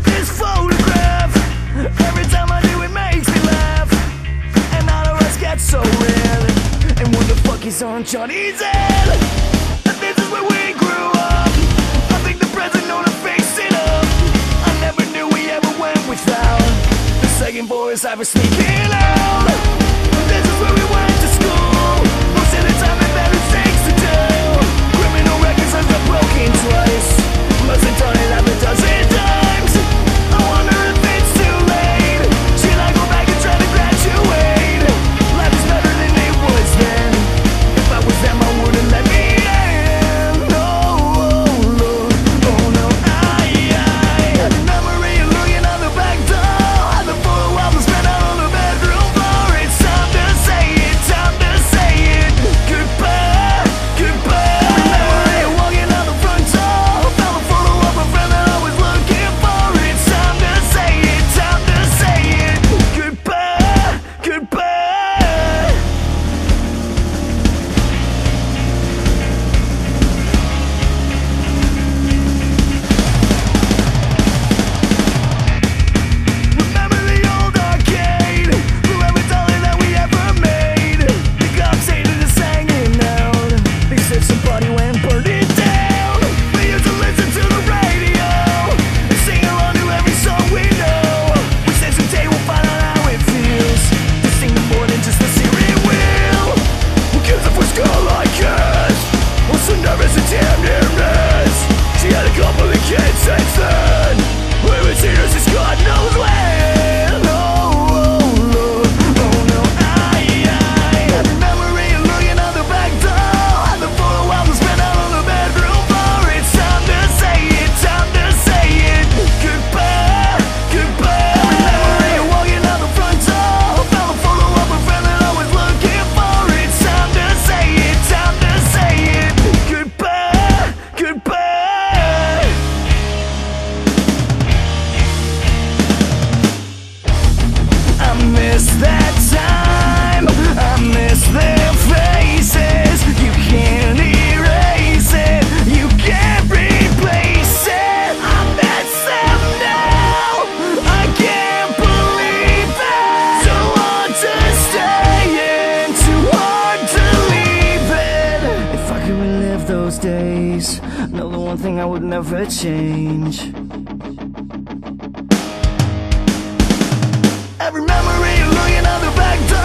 this photograph. Every time I do it makes me laugh, and all of us get so red. And what the fuck is on Johnny's head? And this is where we grew up. I think the present know to face it up. I never knew we ever went without the second voice ever sneaking out. This is where we went to school. Most of the time we've better things to do. Criminal records have been broken twice. Must have done it half a dozen times. I wonder if it's too late. Should I go back and try to graduate? Life is better than it was then. If I was them, I wouldn't let me in. No, oh no, I memory of looking out the back door. The photo album spent out on the bedroom floor. It's time to say it, time to say it. Goodbye, goodbye. Memory of walking out the front door. Found a photo of a friend that I was looking for. It's time to say it, time to say it. Goodbye, goodbye. Remember the old arcade, blew every dollar that we ever made. The cops hated us hanging out. They said somebody went and burned it down. We used to listen to the radio and sing along to every song we know. We said someday we'll find out how it feels to sing more than just the steering wheel. Who gives a first girl like us? Was so nervous and damn near miss. She had a couple of kids since then. We haven't seen her since God knows when. Oh no, I have the memory of looking out the back door. The photo album spent out on the bedroom floor. It's time to say it, time to say it. Goodbye, goodbye. Memory of walking out the front door. Found a photo of a friend that I was looking for. It's time to say it, time to say it. Goodbye, goodbye. I miss that time, I miss their faces. You can't erase it, you can't replace it. I miss them now, I can't believe it. So hard to stay in, too hard to leave it. If I could relive those days, know the one thing I would never change. Every memory of looking out the back door.